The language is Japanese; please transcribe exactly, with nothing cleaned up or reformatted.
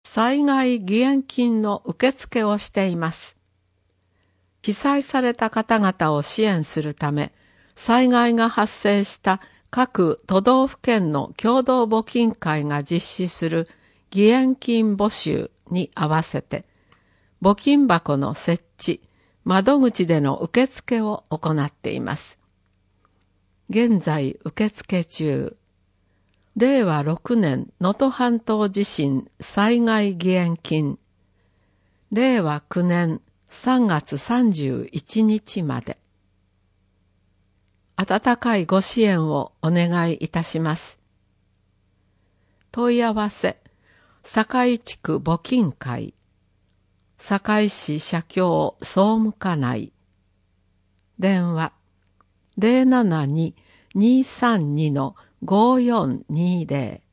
災害義援金の受付をしています。被災された方々を支援するため、災害が発生した各都道府県の共同募金会が実施する義援金募集に合わせて、募金箱の設置、窓口での受付を行っています。現在受付中。れいわろくねん能登半島地震災害義援金。れいわきゅうねんさんがつさんじゅういちにちまで。温かいご支援をお願いいたします。問い合わせ、堺地区募金会、堺市社協総務課内。電話、ゼロななに にーさんに ごーよんにーゼロ